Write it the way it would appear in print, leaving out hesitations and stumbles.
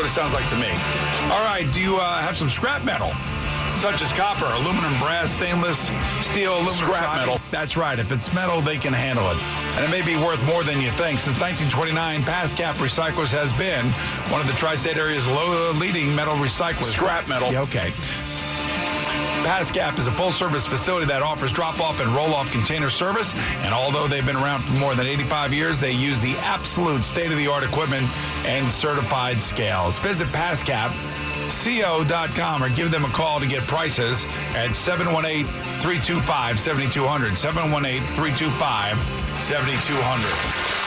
it sounds like to me. All right, do you have some scrap metal? Such as copper, aluminum, brass, stainless, steel, aluminum. Scrap metal. That's right. If it's metal, they can handle it. And it may be worth more than you think. Since 1929, PASCAP Recyclers has been one of the tri-state area's leading metal recyclers. Scrap metal. Yeah, okay. PASCAP is a full-service facility that offers drop-off and roll-off container service. And although they've been around for more than 85 years, they use the absolute state-of-the-art equipment and certified scales. Visit PASCAP.co.com or give them a call to get prices at 718-325-7200. 718-325-7200.